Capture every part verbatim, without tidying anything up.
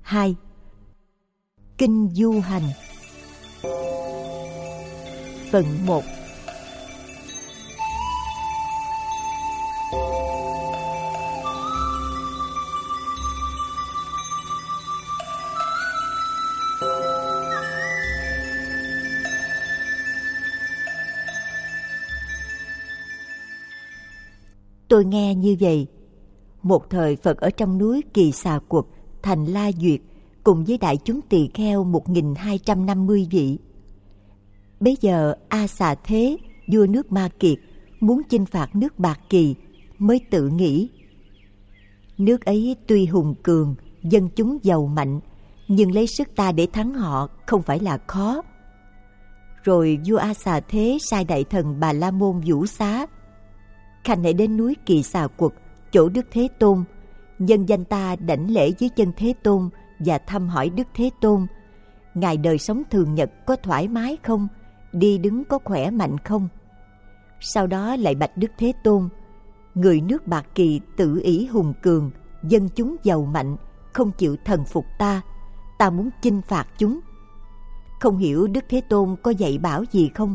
hai. Kinh du hành. Phần một. Tôi nghe như vậy. Một thời Phật ở trong núi Kỳ Xà Quật, thành La Duyệt, cùng với đại chúng tỳ kheo một nghìn hai trăm năm mươi vị. Bấy giờ A Xà Thế, vua nước Ma Kiệt, muốn chinh phạt nước Bạc Kỳ, mới tự nghĩ: nước ấy tuy hùng cường, dân chúng giàu mạnh, nhưng lấy sức ta để thắng họ không phải là khó. Rồi vua A Xà Thế sai đại thần Bà La Môn Vũ Xá: khanh hãy đến núi Kỳ Xà Quật, chỗ Đức Thế Tôn, nhân danh ta đảnh lễ dưới chân Thế Tôn và thăm hỏi Đức Thế Tôn: ngài đời sống thường nhật có thoải mái không? Đi đứng có khỏe mạnh không? Sau đó lại bạch Đức Thế Tôn: người nước Bạc Kỳ tự ỷ hùng cường, dân chúng giàu mạnh, không chịu thần phục ta, ta muốn chinh phạt chúng. Không hiểu Đức Thế Tôn có dạy bảo gì không?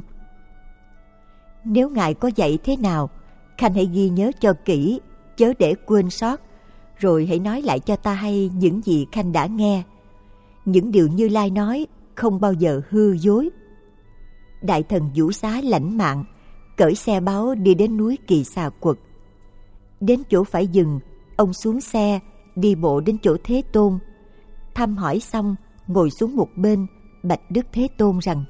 Nếu ngài có dạy thế nào, khanh hãy ghi nhớ cho kỹ, chớ để quên sót, rồi hãy nói lại cho ta hay những gì khanh đã nghe. Những điều Như Lai nói không bao giờ hư dối. Đại thần Vũ Xá lãnh mạng, cởi xe báu đi đến núi Kỳ Xà Quật. Đến chỗ phải dừng, ông xuống xe, đi bộ đến chỗ Thế Tôn. Thăm hỏi xong, ngồi xuống một bên, bạch Đức Thế Tôn rằng: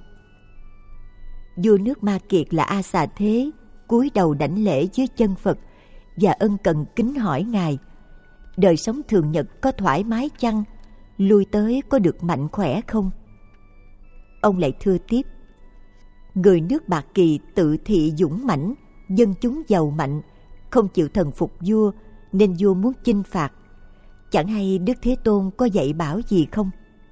vua nước Ma Kiệt là A Xà Thế cúi đầu đảnh lễ dưới chân Phật và ân cần kính hỏi ngài: đời sống thường nhật có thoải mái chăng? Lui tới có được mạnh khỏe không? Ông lại thưa tiếp: người nước Bạc Kỳ tự thị dũng mãnh, dân chúng giàu mạnh, không chịu thần phục vua, nên vua muốn chinh phạt. Chẳng hay Đức Thế Tôn có dạy bảo gì không?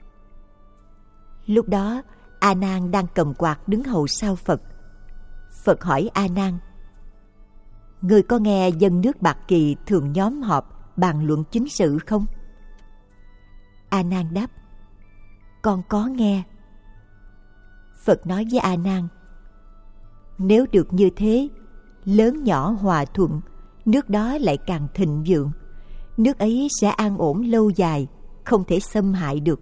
Lúc đó A Nan đang cầm quạt đứng hầu sau Phật. Phật hỏi A Nan: người có nghe dân nước Bạc Kỳ thường nhóm họp bàn luận chính sự không? A Nan đáp: con có nghe. Phật nói với A Nan: nếu được như thế, lớn nhỏ hòa thuận, nước đó lại càng thịnh vượng. Nước ấy sẽ an ổn lâu dài, không thể xâm hại được.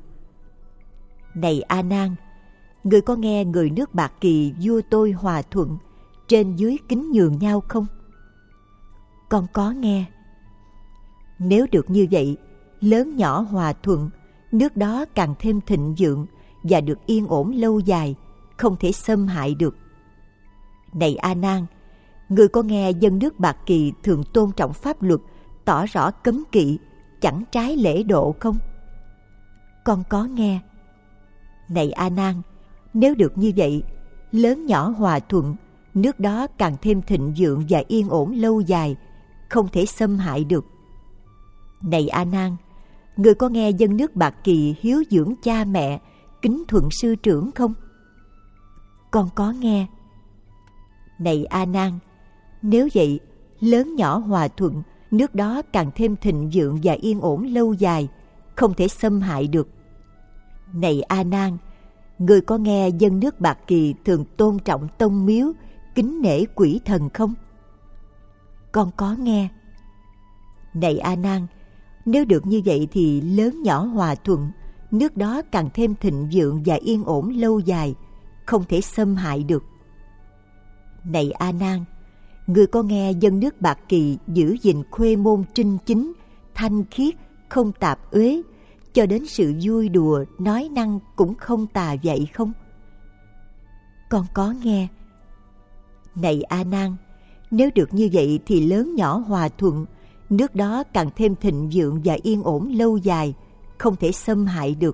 Này A Nan, người có nghe người nước Bạc Kỳ vua tôi hòa thuận, trên dưới kính nhường nhau không? Con có nghe. Nếu được như vậy, lớn nhỏ hòa thuận, nước đó càng thêm thịnh vượng và được yên ổn lâu dài, không thể xâm hại được. Này A Nan, người có nghe dân nước Bạc Kỳ thường tôn trọng pháp luật, tỏ rõ cấm kỵ, chẳng trái lễ độ không? Con có nghe. Này A Nan, nếu được như vậy, lớn nhỏ hòa thuận, nước đó càng thêm thịnh vượng và yên ổn lâu dài, không thể xâm hại được. Này A Nan, người có nghe dân nước Bạc Kỳ hiếu dưỡng cha mẹ, kính thuận sư trưởng không? Con có nghe. Này A Nan, nếu vậy, lớn nhỏ hòa thuận, nước đó càng thêm thịnh vượng và yên ổn lâu dài, không thể xâm hại được. Này A Nan, người có nghe dân nước Bạc Kỳ thường tôn trọng tông miếu, kính nể quỷ thần không? Con có nghe. Này A Nan, nếu được như vậy thì lớn nhỏ hòa thuận, nước đó càng thêm thịnh vượng và yên ổn lâu dài, không thể xâm hại được. Này A Nan, người có nghe dân nước Bạc Kỳ giữ gìn khuê môn trinh chính, thanh khiết, không tạp uế, cho đến sự vui đùa, nói năng cũng không tà vậy không? Con có nghe. Này A Nan, nếu được như vậy thì lớn nhỏ hòa thuận, nước đó càng thêm thịnh vượng và yên ổn lâu dài, không thể xâm hại được.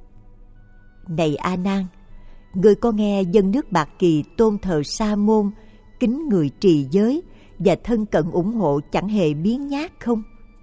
Này A Nan, người có nghe dân nước Bạc Kỳ tôn thờ Sa môn, kính người trì giới và thân cận ủng hộ chẳng hề biếng nhác không?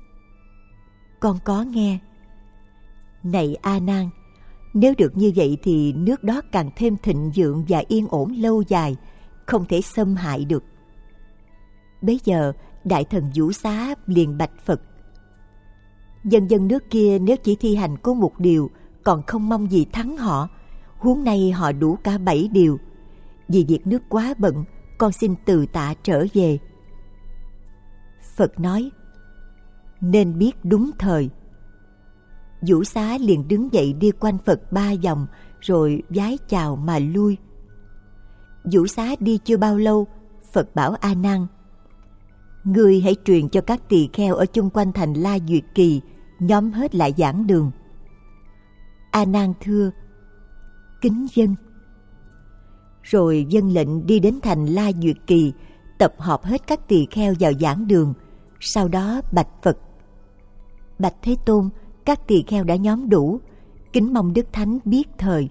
Con có nghe. Này A Nan, nếu được như vậy thì nước đó càng thêm thịnh vượng và yên ổn lâu dài, không thể xâm hại được. Bấy giờ đại thần Vũ Xá liền bạch Phật: Dân dân nước kia nếu chỉ thi hành có một điều, còn không mong gì thắng họ, huống nay họ đủ cả bảy điều. Vì việc nước quá bận, con xin từ tạ trở về. Phật nói: nên biết đúng thời. Vũ Xá liền đứng dậy đi quanh Phật ba vòng, rồi vái chào mà lui. Vũ Xá đi chưa bao lâu, Phật bảo A Nan: ngươi hãy truyền cho các tỳ kheo ở chung quanh thành La Duyệt Kỳ nhóm hết lại giảng đường. A Nan thưa: kính vâng. Rồi vâng lệnh đi đến thành La Duyệt Kỳ, tập hợp hết các tỳ kheo vào giảng đường. Sau đó bạch Phật: bạch Thế Tôn, các tỳ kheo đã nhóm đủ, kính mong Đức Thánh biết thời.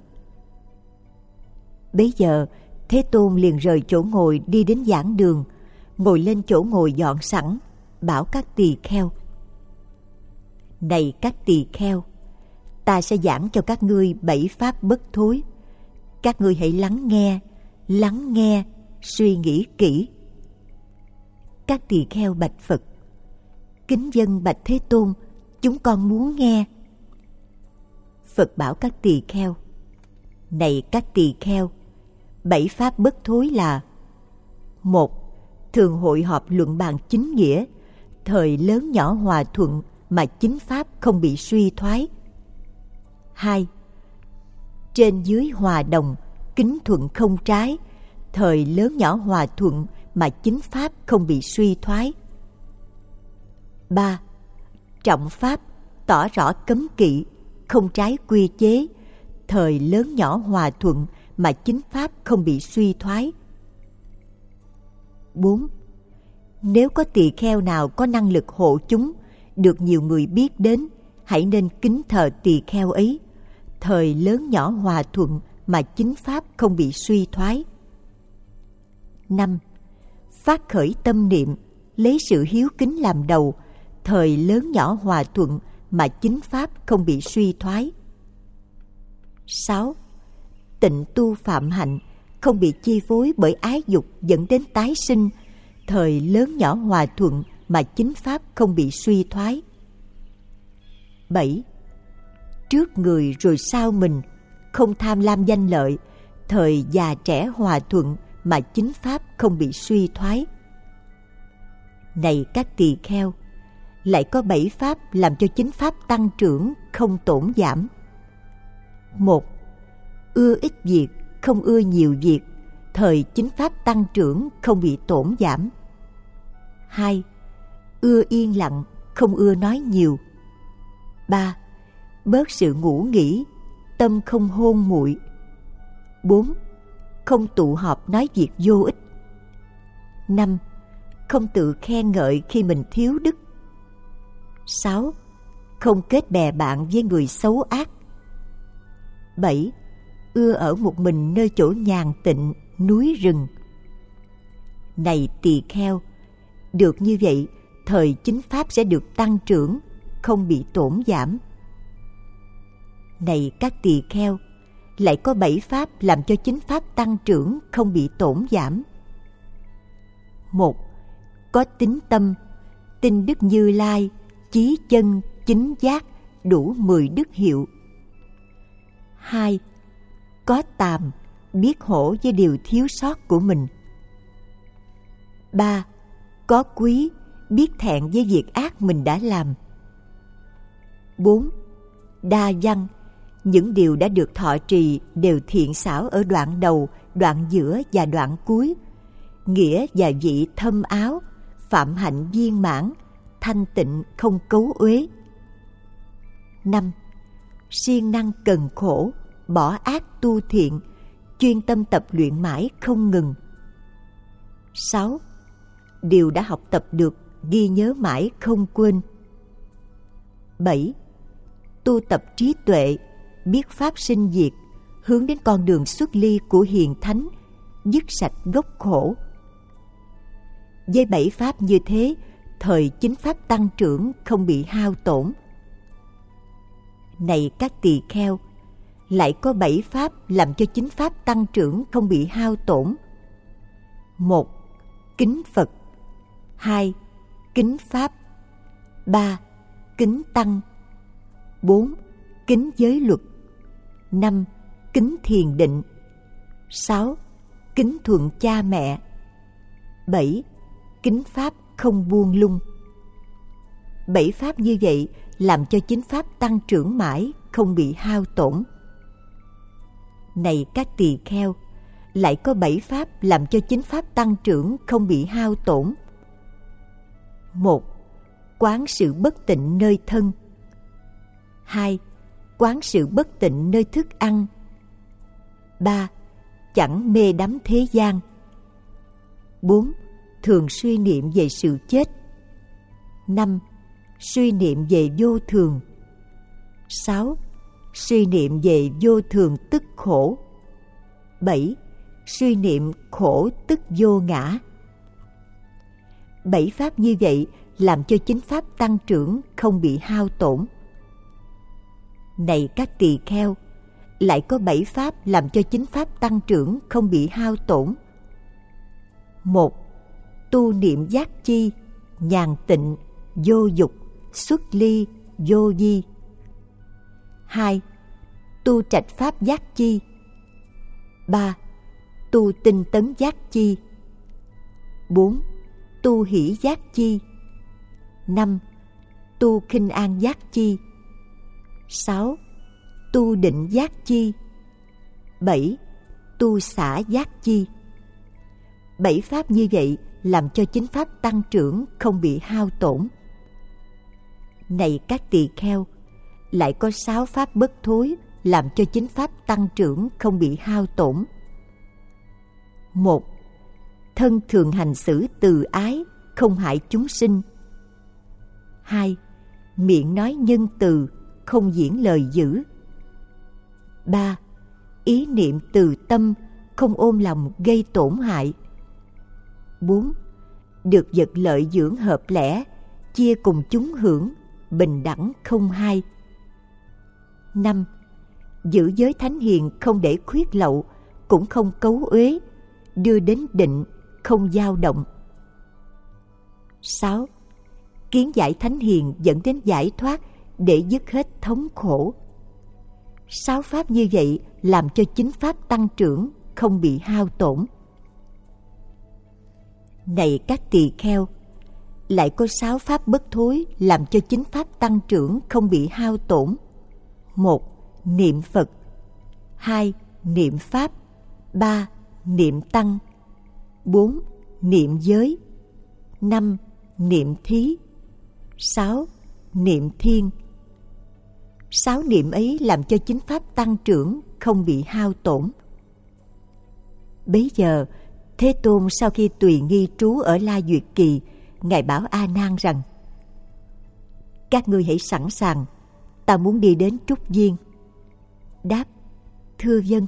Bấy giờ Thế Tôn liền rời chỗ ngồi đi đến giảng đường, ngồi lên chỗ ngồi dọn sẵn, bảo các tỳ kheo: này các tỳ kheo, ta sẽ giảng cho các ngươi bảy pháp bất thối. Các ngươi hãy lắng nghe, lắng nghe, suy nghĩ kỹ. Các tỳ kheo bạch Phật: kính vâng bạch Thế Tôn, chúng con muốn nghe. Phật bảo các tỳ kheo: này các tỳ kheo, bảy pháp bất thối là: một, thường hội họp luận bàn chính nghĩa, thời lớn nhỏ hòa thuận mà chính pháp không bị suy thoái. Hai, trên dưới hòa đồng, kính thuận không trái, thời lớn nhỏ hòa thuận mà chính pháp không bị suy thoái. Ba, trọng pháp, tỏ rõ cấm kỵ, không trái quy chế, thời lớn nhỏ hòa thuận mà chính pháp không bị suy thoái. Bốn, nếu có tỳ kheo nào có năng lực hộ chúng, được nhiều người biết đến, hãy nên kính thờ tỳ kheo ấy, thời lớn nhỏ hòa thuận mà chính pháp không bị suy thoái. Năm, phát khởi tâm niệm, lấy sự hiếu kính làm đầu, thời lớn nhỏ hòa thuận mà chính pháp không bị suy thoái. Sáu, tịnh tu phạm hạnh, không bị chi phối bởi ái dục dẫn đến tái sinh, thời lớn nhỏ hòa thuận mà chính pháp không bị suy thoái. Bảy, trước người rồi sau mình, không tham lam danh lợi, thời già trẻ hòa thuận mà chính pháp không bị suy thoái. Này các tỳ kheo, lại có bảy pháp làm cho chính pháp tăng trưởng, không tổn giảm. Một, ưa ít việc, không ưa nhiều việc, thời chính pháp tăng trưởng, không bị tổn giảm. Hai, ưa yên lặng, không ưa nói nhiều. Ba, bớt sự ngủ nghỉ, tâm không hôn muội. Bốn, không tụ họp nói việc vô ích. Năm, không tự khen ngợi khi mình thiếu đức. Sáu, không kết bè bạn với người xấu ác. Bảy, ưa ở một mình nơi chỗ nhàn tịnh, núi rừng. Này tỳ kheo, được như vậy, thời chính pháp sẽ được tăng trưởng, không bị tổn giảm. Này các tỳ kheo, lại có bảy pháp làm cho chính pháp tăng trưởng, không bị tổn giảm. Một, có tín tâm, tin Đức Như Lai, chí chân, chính giác, đủ mười đức hiệu. Hai, có tàm, biết hổ với điều thiếu sót của mình. Ba, có quý, biết thẹn với việc ác mình đã làm. Bốn, đa văn, những điều đã được thọ trì đều thiện xảo ở đoạn đầu, đoạn giữa và đoạn cuối, nghĩa và vị thâm áo, phạm hạnh viên mãn, thanh tịnh không cấu uế. Năm, siêng năng cần khổ, bỏ ác tu thiện, chuyên tâm tập luyện mãi không ngừng. Sáu, điều đã học tập được ghi nhớ mãi không quên. Bảy, tu tập trí tuệ, biết pháp sinh diệt, hướng đến con đường xuất ly của hiền thánh, dứt sạch gốc khổ. Với bảy pháp như thế, thời chính pháp tăng trưởng, không bị hao tổn. Này các tỳ kheo, lại có bảy pháp làm cho chính pháp tăng trưởng, không bị hao tổn. Một, kính Phật. Hai, kính Pháp. Ba, kính Tăng. bốn. Kính giới luật. năm. Kính thiền định. sáu. Kính thuận cha mẹ. bảy. Kính pháp không buông lung. Bảy pháp như vậy làm cho chính pháp tăng trưởng mãi, không bị hao tổn. Này các tỳ kheo, lại có bảy pháp làm cho chính pháp tăng trưởng không bị hao tổn. một. Quán sự bất tịnh nơi thân. hai. Quán sự bất tịnh nơi thức ăn. ba. Chẳng mê đắm thế gian. bốn. Thường suy niệm về sự chết. năm. Suy niệm về vô thường. sáu. Suy niệm về vô thường tức khổ. bảy. Suy niệm khổ tức vô ngã. Bảy pháp như vậy làm cho chính pháp tăng trưởng không bị hao tổn. Này các tỳ kheo, lại có bảy pháp làm cho chính pháp tăng trưởng không bị hao tổn. một. Tu niệm giác chi, nhàn tịnh, vô dục, xuất ly, vô di. hai. Tu trạch pháp giác chi. ba. Tu tinh tấn giác chi. bốn. Tu hỷ giác chi. năm. Tu khinh an giác chi. sáu. Tu định giác chi. bảy. Tu xả giác chi. Bảy pháp như vậy làm cho chính pháp tăng trưởng không bị hao tổn. Này các tỳ kheo, lại có sáu pháp bất thối làm cho chính pháp tăng trưởng không bị hao tổn. một. Thân thường hành xử từ ái, không hại chúng sinh. hai. Miệng nói nhân từ, không diễn lời dữ. ba. Ý niệm từ tâm, không ôm lòng gây tổn hại. bốn. Được vật lợi dưỡng hợp lẽ, chia cùng chúng hưởng, bình đẳng không hai. năm. Giữ giới thánh hiền không để khuyết lậu, cũng không cấu uế, đưa đến định, không dao động. sáu. Kiến giải thánh hiền dẫn đến giải thoát để dứt hết thống khổ. Sáu pháp như vậy làm cho chính pháp tăng trưởng không bị hao tổn. Này các tỳ kheo, lại có sáu pháp bất thối làm cho chính pháp tăng trưởng không bị hao tổn. một. Niệm Phật. hai. Niệm Pháp. ba. Niệm Tăng. bốn. Niệm giới. năm. Niệm thí. sáu. Niệm thiên. Sáu niệm ấy làm cho chính pháp tăng trưởng không bị hao tổn. Bấy giờ Thế Tôn sau khi tùy nghi trú ở La Duyệt Kỳ, Ngài bảo A Nan rằng: Các ngươi hãy sẵn sàng, ta muốn đi đến Trúc Viên. Đáp: Thưa vâng.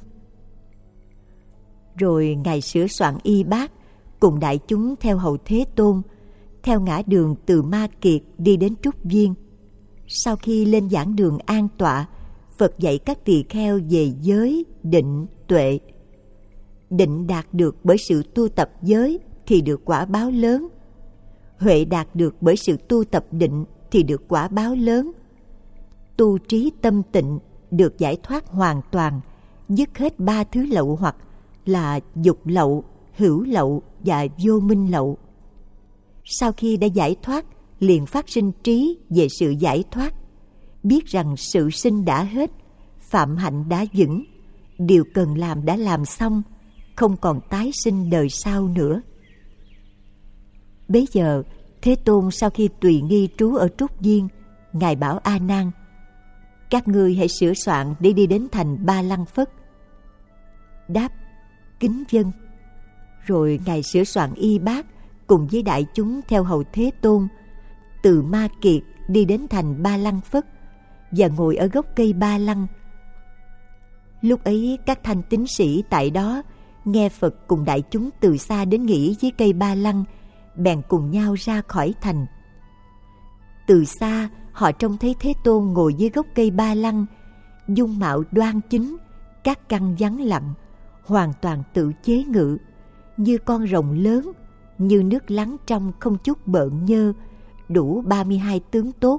Rồi Ngài sửa soạn y bát, cùng đại chúng theo hầu Thế Tôn, theo ngã đường từ Ma Kiệt đi đến Trúc Viên. Sau khi lên giảng đường an tọa, Phật dạy các tỳ kheo về giới, định, tuệ. Định đạt được bởi sự tu tập giới thì được quả báo lớn. Huệ đạt được bởi sự tu tập định thì được quả báo lớn. Tu trí tâm tịnh được giải thoát hoàn toàn, dứt hết ba thứ lậu hoặc là dục lậu, hữu lậu và vô minh lậu. Sau khi đã giải thoát, liền phát sinh trí về sự giải thoát, biết rằng sự sinh đã hết, phạm hạnh đã vững, điều cần làm đã làm xong, không còn tái sinh đời sau nữa. Bấy giờ Thế Tôn sau khi tùy nghi trú ở Trúc Viên, Ngài bảo A Nan: Các ngươi hãy sửa soạn để đi đến thành Ba Lăng Phất. Đáp: Kính vâng. Rồi Ngài sửa soạn y bát, cùng với đại chúng theo hầu Thế Tôn, từ Ma Kiệt đi đến thành Ba Lăng Phất và ngồi ở gốc cây Ba Lăng. Lúc ấy các thanh tín sĩ tại đó nghe Phật cùng đại chúng từ xa đến nghỉ dưới cây Ba Lăng, bèn cùng nhau ra khỏi thành. Từ xa họ trông thấy Thế Tôn ngồi dưới gốc cây Ba Lăng, dung mạo đoan chính, các căn vắng lặng, hoàn toàn tự chế ngự, như con rồng lớn, như nước lắng trong không chút bợn nhơ, đủ ba mươi hai tướng tốt,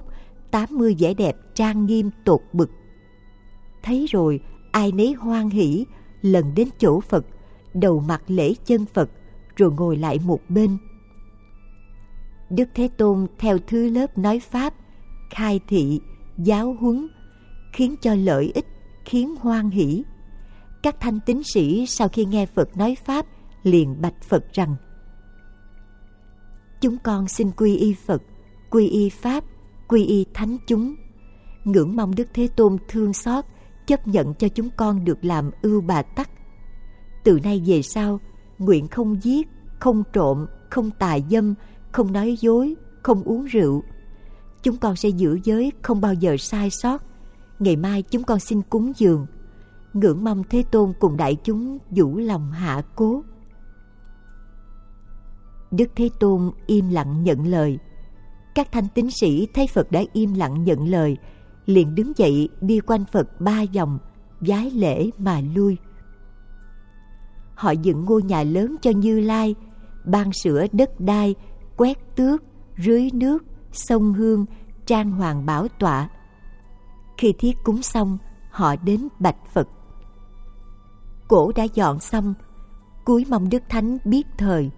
tám mươi vẻ đẹp trang nghiêm tột bực. Thấy rồi, ai nấy hoan hỉ, lần đến chỗ Phật, đầu mặt lễ chân Phật, rồi ngồi lại một bên. Đức Thế Tôn theo thứ lớp nói Pháp, khai thị, giáo huấn, khiến cho lợi ích, khiến hoan hỷ. Các thanh tín sĩ sau khi nghe Phật nói Pháp liền bạch Phật rằng: chúng con xin quy y Phật, quy y Pháp, quy y Thánh chúng. Ngưỡng mong Đức Thế Tôn thương xót, chấp nhận cho chúng con được làm ưu bà tắc. Từ nay về sau, nguyện không giết, không trộm, không tà dâm, không nói dối, không uống rượu. Chúng con sẽ giữ giới, không bao giờ sai sót. Ngày mai chúng con xin cúng dường. Ngưỡng mong Thế Tôn cùng đại chúng vũ lòng hạ cố. Đức Thế Tôn im lặng nhận lời. Các thanh tín sĩ thấy Phật đã im lặng nhận lời, liền đứng dậy đi quanh Phật ba vòng, vái lễ mà lui. Họ dựng ngôi nhà lớn cho Như Lai, ban sửa đất đai, quét tước, rưới nước, sông hương, trang hoàng bảo tọa. Khi thiết cúng xong, họ đến bạch Phật. Cỗ đã dọn xong, cúi mong Đức Thánh biết thời.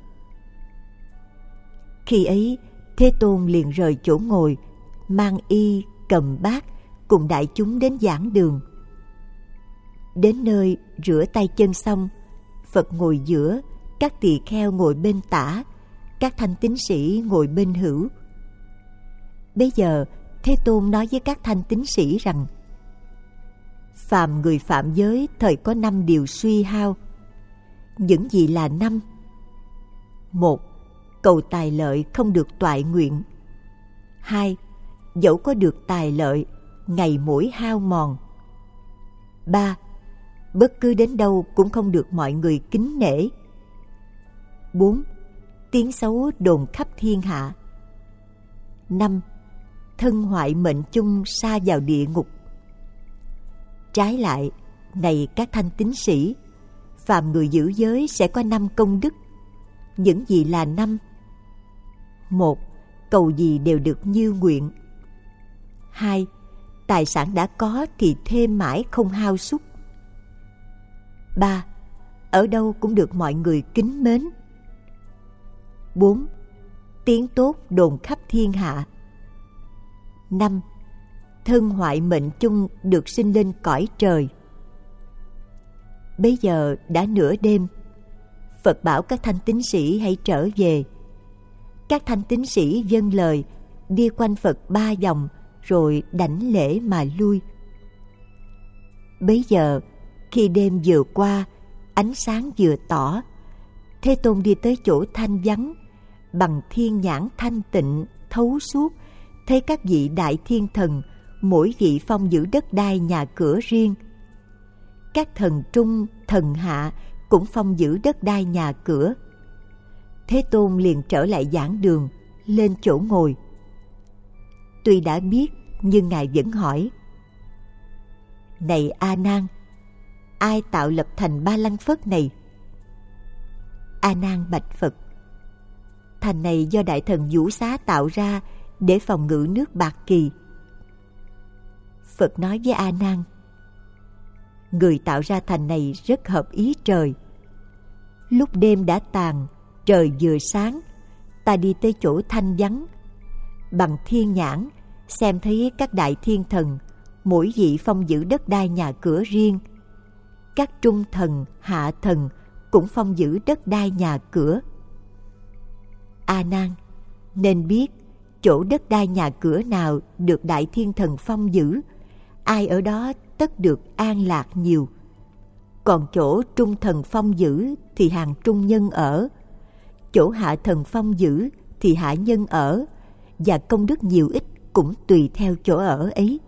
Khi ấy, Thế Tôn liền rời chỗ ngồi, mang y, cầm bát, cùng đại chúng đến giảng đường. Đến nơi rửa tay chân xong, Phật ngồi giữa, các tỳ kheo ngồi bên tả, các thanh tín sĩ ngồi bên hữu. Bây giờ Thế Tôn nói với các thanh tín sĩ rằng: phàm người phạm giới thời có năm điều suy hao. Những gì là năm? Một, cầu tài lợi không được toại nguyện. Hai, dẫu có được tài lợi, ngày mỗi hao mòn. Ba, bất cứ đến đâu cũng không được mọi người kính nể. Bốn, tiếng xấu đồn khắp thiên hạ. Năm, thân hoại mệnh chung sa vào địa ngục. Trái lại, này các thanh tín sĩ, phàm người giữ giới sẽ có năm công đức. Những gì là năm? Một, cầu gì đều được như nguyện. Hai, tài sản đã có thì thêm mãi không hao sút. Ba, ở đâu cũng được mọi người kính mến. Bốn, tiếng tốt đồn khắp thiên hạ. Năm, thân hoại mệnh chung được sinh lên cõi trời. Bây giờ đã nửa đêm, Phật bảo các thanh tín sĩ hãy trở về. Các thanh tín sĩ vâng lời, đi quanh Phật ba vòng, rồi đảnh lễ mà lui. Bấy giờ, khi đêm vừa qua, ánh sáng vừa tỏ, Thế Tôn đi tới chỗ thanh vắng, bằng thiên nhãn thanh tịnh, thấu suốt, thấy các vị đại thiên thần, mỗi vị phong giữ đất đai nhà cửa riêng. Các thần trung, thần hạ cũng phong giữ đất đai nhà cửa. Thế Tôn liền trở lại giảng đường, lên chỗ ngồi. Tuy đã biết, nhưng Ngài vẫn hỏi: này A Nan, ai tạo lập thành Ba Lăng Phất này? A Nan bạch Phật: thành này do đại thần Vũ Xá tạo ra để phòng ngự nước Bạc Kỳ. Phật nói với A Nan: người tạo ra thành này rất hợp ý trời. Lúc đêm đã tàn, trời vừa sáng, ta đi tới chỗ thanh vắng, bằng thiên nhãn xem thấy các đại thiên thần, mỗi vị phong giữ đất đai nhà cửa riêng. Các trung thần, hạ thần cũng phong giữ đất đai nhà cửa. A Nan, nên biết chỗ đất đai nhà cửa nào được đại thiên thần phong giữ, ai ở đó tất được an lạc nhiều. Còn chỗ trung thần phong giữ thì hàng trung nhân ở, chỗ hạ thần phong giữ thì hạ nhân ở, và công đức nhiều ít cũng tùy theo chỗ ở ấy.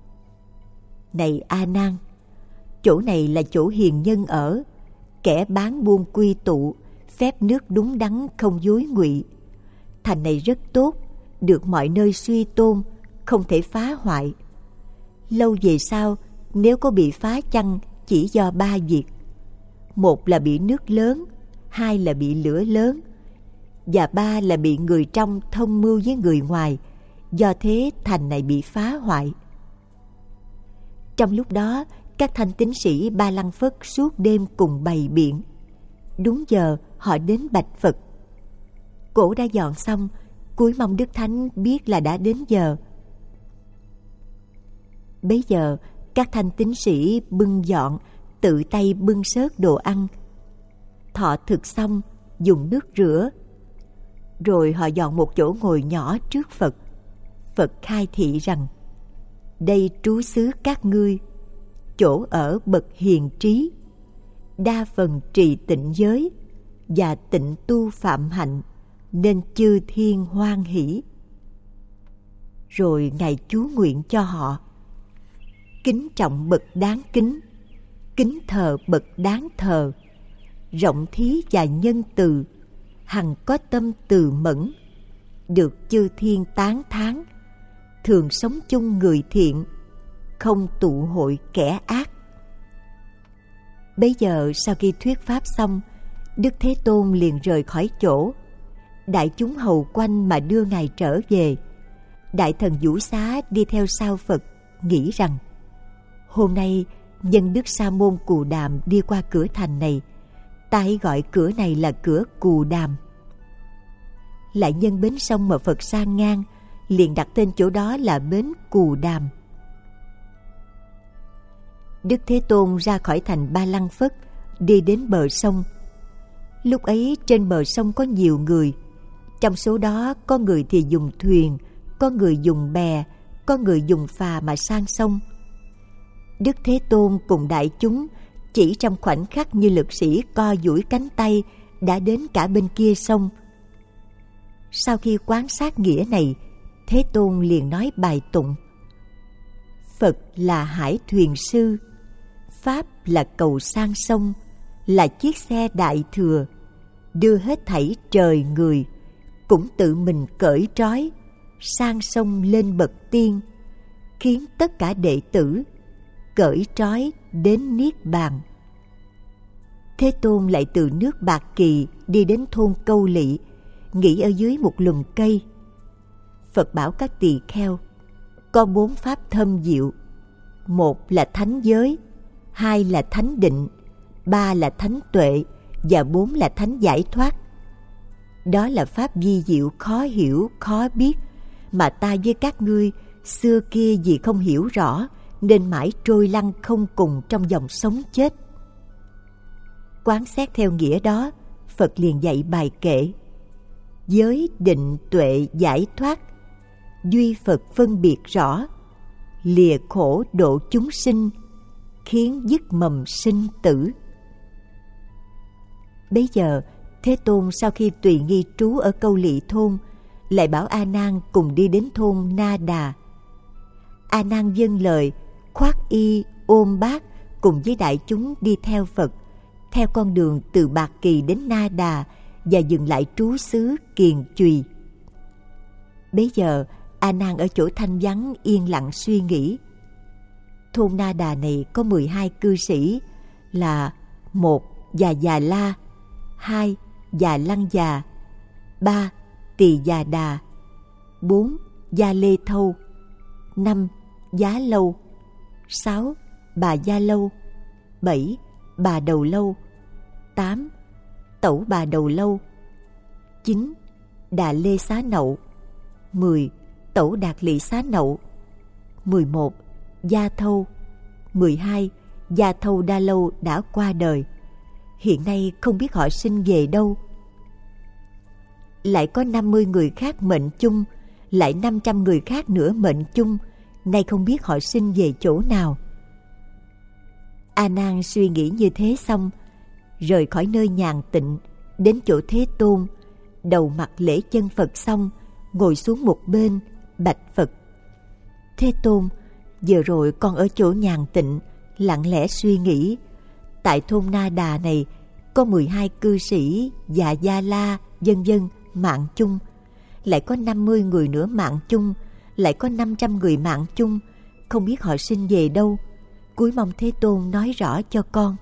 Này A Nan, chỗ này là chỗ hiền nhân ở, kẻ bán buôn quy tụ, phép nước đúng đắn không dối ngụy. Thành này rất tốt, được mọi nơi suy tôn, không thể phá hoại. Lâu về sau, nếu có bị phá chăng, chỉ do ba việc: một là bị nước lớn, hai là bị lửa lớn, và ba là bị người trong thông mưu với người ngoài, do thế thành này bị phá hoại. Trong lúc đó, các thanh tín sĩ Ba Lăng Phất suốt đêm cùng bày biện. Đúng giờ họ đến bạch Phật. Cỗ đã dọn xong, cúi mong Đức Thánh biết là đã đến giờ. Bấy giờ các thanh tín sĩ bưng dọn, tự tay bưng xớt đồ ăn. Thọ thực xong, dùng nước rửa. Rồi họ dọn một chỗ ngồi nhỏ trước Phật. Phật khai thị rằng: đây trú xứ các ngươi, chỗ ở bậc hiền trí, đa phần trì tịnh giới và tịnh tu phạm hạnh, nên chư thiên hoan hỷ. Rồi Ngài chú nguyện cho họ: kính trọng bậc đáng kính, kính thờ bậc đáng thờ, rộng thí và nhân từ, hằng có tâm từ mẫn, được chư thiên tán thán, thường sống chung người thiện, không tụ hội kẻ ác. Bấy giờ sau khi thuyết pháp xong, Đức Thế Tôn liền rời khỏi chỗ. Đại chúng hầu quanh mà đưa Ngài trở về. Đại thần Vũ Xá đi theo sau Phật, nghĩ rằng: hôm nay nhân Đức Sa Môn Cù Đàm đi qua cửa thành này, ta hãy gọi cửa này là cửa Cù Đàm. Lại nhân bến sông mà Phật sang ngang, liền đặt tên chỗ đó là bến Cù Đàm. Đức Thế Tôn ra khỏi thành Ba Lăng Phất, đi đến bờ sông. Lúc ấy trên bờ sông có nhiều người. Trong số đó có người thì dùng thuyền, có người dùng bè, có người dùng phà mà sang sông. Đức Thế Tôn cùng đại chúng chỉ trong khoảnh khắc như lực sĩ co duỗi cánh tay đã đến cả bên kia sông. Sau khi quan sát nghĩa này, Thế Tôn liền nói bài tụng: Phật là hải thuyền sư, Pháp là cầu sang sông, là chiếc xe đại thừa, đưa hết thảy trời người, cũng tự mình cởi trói, sang sông lên bậc tiên, khiến tất cả đệ tử cởi trói đến niết bàn. Thế Tôn lại từ nước Bạc Kỳ đi đến thôn Câu Lị, nghỉ ở dưới một lùm cây. Phật bảo các tỳ kheo: có bốn pháp thâm diệu. Một là thánh giới, hai là thánh định, ba là thánh tuệ, và bốn là thánh giải thoát. Đó là pháp vi diệu khó hiểu, khó biết, mà ta với các ngươi xưa kia vì không hiểu rõ, nên mãi trôi lăn không cùng trong dòng sống chết. Quán xét theo nghĩa đó, Phật liền dạy bài kệ: giới định tuệ giải thoát, duy Phật phân biệt rõ, lìa khổ độ chúng sinh, khiến dứt mầm sinh tử. Bấy giờ Thế Tôn sau khi tùy nghi trú ở Câu Lị thôn, lại bảo A Nan cùng đi đến thôn Na Đà. A Nan vâng lời, khoác y ôm bát cùng với đại chúng đi theo Phật, theo con đường từ Bạc Kỳ đến Na Đà, và dừng lại trú xứ Kiền Chùy. Bấy giờ A Nan ở chỗ thanh vắng yên lặng suy nghĩ. Thôn Na Đà này có mười hai cư sĩ là: một Già Già La, hai Già Lăng Già, ba Tỳ Già Đà, bốn Gia Lê Thâu, năm Giá Lâu, sáu Bà Gia Lâu, bảy Bà Đầu Lâu, tám Tẩu Bà Đầu Lâu, chín Đà Lê Xá Nậu, mười Tẩu Đạt Lị Xá Nậu, mười một Gia Thâu, mười hai Gia Thâu Đa Lâu đã qua đời, hiện nay không biết họ sinh về đâu. Lại có năm mươi người khác mệnh chung, lại năm trăm người khác nữa mệnh chung, nay không biết họ sinh về chỗ nào. A Nan suy nghĩ như thế xong, rời khỏi nơi nhàn tịnh, đến chỗ Thế Tôn, đầu mặt lễ chân Phật xong, ngồi xuống một bên, bạch Phật: Thế Tôn, vừa rồi con ở chỗ nhàn tịnh, lặng lẽ suy nghĩ, tại thôn Na Đà này có mười hai cư sĩ Già Gia La vân vân mạng chung, lại có năm mươi người nữa mạng chung, lại có năm trăm người mạng chung, không biết họ sinh về đâu, cúi mong Thế Tôn nói rõ cho con.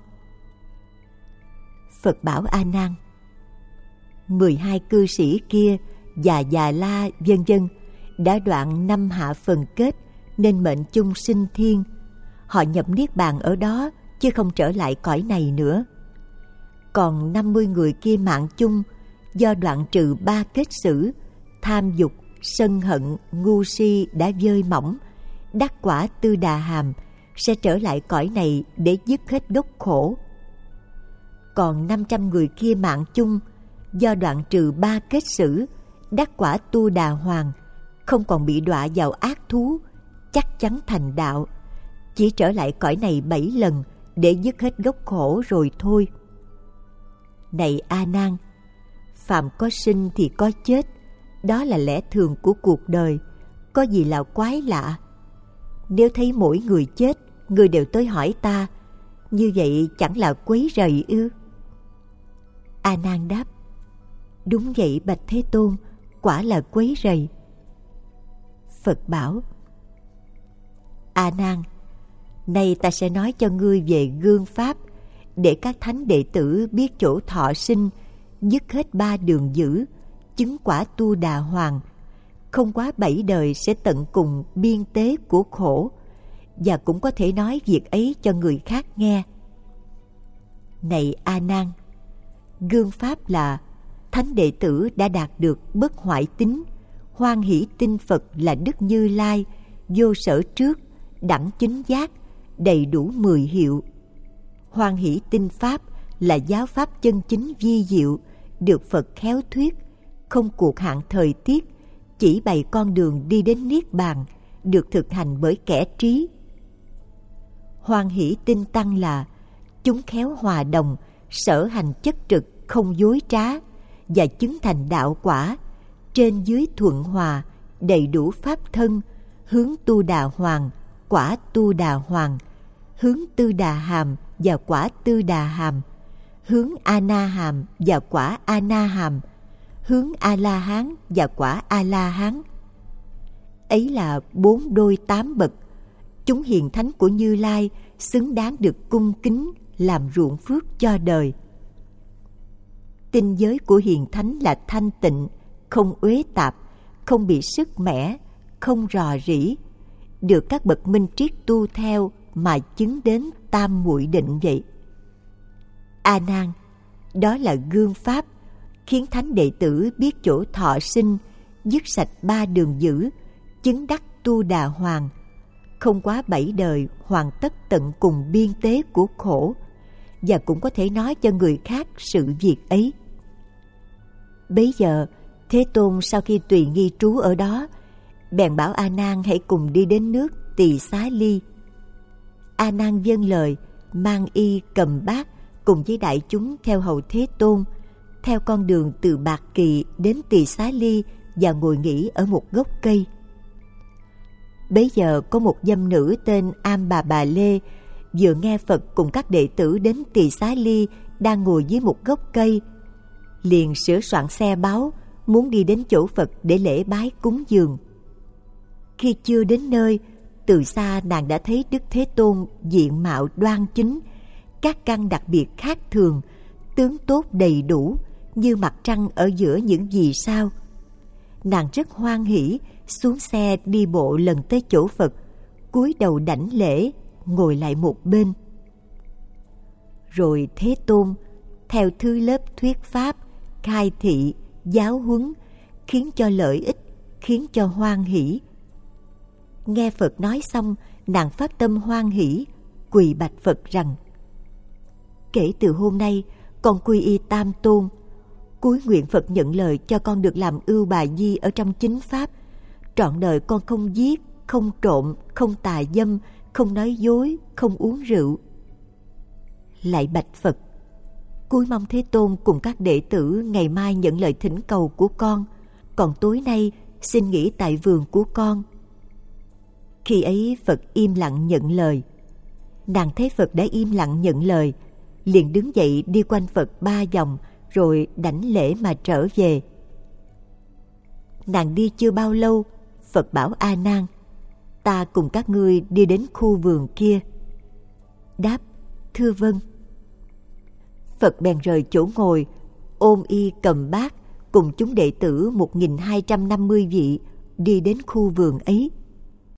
Phật bảo A Nan: mười hai cư sĩ kia Già Già La vân vân đã đoạn năm hạ phần kết nên mệnh chung sinh thiên. Họ nhập niết bàn ở đó chứ không trở lại cõi này nữa. Còn năm mươi người kia mạng chung do đoạn trừ ba kết xử, tham dục, sân hận, ngu si đã vơi mỏng, đắc quả tư đà hàm, sẽ trở lại cõi này để dứt hết gốc khổ. Còn năm trăm người kia mạng chung do đoạn trừ ba kết xử, đắc quả tu đà hoàng, không còn bị đọa vào ác thú, chắc chắn thành đạo, chỉ trở lại cõi này bảy lần để dứt hết gốc khổ rồi thôi. Này A Nan, phàm có sinh thì có chết, đó là lẽ thường của cuộc đời, có gì là quái lạ. Nếu thấy mỗi người chết, người đều tới hỏi ta, như vậy chẳng là quấy rầy ư? A Nan đáp: Đúng vậy bạch Thế Tôn, quả là quấy rầy. Phật bảo: A Nan, nay ta sẽ nói cho ngươi về gương pháp, để các thánh đệ tử biết chỗ thọ sinh, dứt hết ba đường dữ, chứng quả tu đà hoàng, không quá bảy đời sẽ tận cùng biên tế của khổ, và cũng có thể nói việc ấy cho người khác nghe. Này A Nan, gương pháp là thánh đệ tử đã đạt được bất hoại tính, hoan hỷ tin Phật là Đức Như Lai, vô sở trước, đẳng chính giác, đầy đủ mười hiệu. Hoan hỷ tin pháp là giáo pháp chân chính vi diệu, được Phật khéo thuyết, không cuộc hạn thời tiết, chỉ bày con đường đi đến niết bàn, được thực hành bởi kẻ trí. Hoan hỷ tin tăng là chúng khéo hòa đồng, sở hành chất trực, không dối trá, và chứng thành đạo quả, trên dưới thuận hòa, đầy đủ pháp thân, hướng tu đà hoàng, quả tu đà hoàng, hướng tư đà hàm và quả tư đà hàm, hướng a na hàm và quả a na hàm, hướng a la hán và quả a la hán. Ấy là bốn đôi tám bậc, chúng hiền thánh của Như Lai xứng đáng được cung kính làm ruộng phước cho đời. Tinh giới của hiền thánh là thanh tịnh, không uế tạp, không bị sức mẻ, không rò rỉ, được các bậc minh triết tu theo mà chứng đến tam muội định vậy. A Nan, đó là gương pháp khiến thánh đệ tử biết chỗ thọ sinh, dứt sạch ba đường dữ, chứng đắc tu đà hoàng, không quá bảy đời hoàn tất tận cùng biên tế của khổ, và cũng có thể nói cho người khác sự việc ấy. Bấy giờ Thế Tôn sau khi tùy nghi trú ở đó, bèn bảo A Nan hãy cùng đi đến nước Tỳ Xá Ly. A Nan vâng lời, mang y cầm bát cùng với đại chúng theo hầu Thế Tôn, theo con đường từ Bạc Kỳ đến Tỳ Xá Ly và ngồi nghỉ ở một gốc cây. Bấy giờ có một dâm nữ tên Am Bà Bà Lê vừa nghe Phật cùng các đệ tử đến Tỳ Xá Ly đang ngồi dưới một gốc cây, liền sửa soạn xe báu muốn đi đến chỗ Phật để lễ bái cúng dường. Khi chưa đến nơi, từ xa nàng đã thấy Đức Thế Tôn diện mạo đoan chính, các căn đặc biệt khác thường, tướng tốt đầy đủ như mặt trăng ở giữa những vì sao. Nàng rất hoan hỉ, xuống xe đi bộ lần tới chỗ Phật, cúi đầu đảnh lễ, ngồi lại một bên. Rồi Thế Tôn theo thứ lớp thuyết pháp, khai thị, giáo huấn, khiến cho lợi ích, khiến cho hoan hỷ. Nghe Phật nói xong, nàng phát tâm hoan hỷ, quỳ bạch Phật rằng: Kể từ hôm nay, con quy y Tam Tôn, cúi nguyện Phật nhận lời cho con được làm ưu bà di ở trong chính pháp. Trọn đời con không giết, không trộm, không tà dâm, không nói dối, không uống rượu. Lại bạch Phật: Cúi mong Thế Tôn cùng các đệ tử ngày mai nhận lời thỉnh cầu của con, còn tối nay xin nghỉ tại vườn của con. Khi ấy Phật im lặng nhận lời. Nàng thấy Phật đã im lặng nhận lời, liền đứng dậy đi quanh Phật ba vòng, rồi đảnh lễ mà trở về. Nàng đi chưa bao lâu, Phật bảo A Nan: Ta cùng các ngươi đi đến khu vườn kia. Đáp: Thưa vâng. Phật bèn rời chỗ ngồi, ôm y cầm bát cùng chúng đệ tử một nghìn hai trăm năm mươi vị đi đến khu vườn ấy.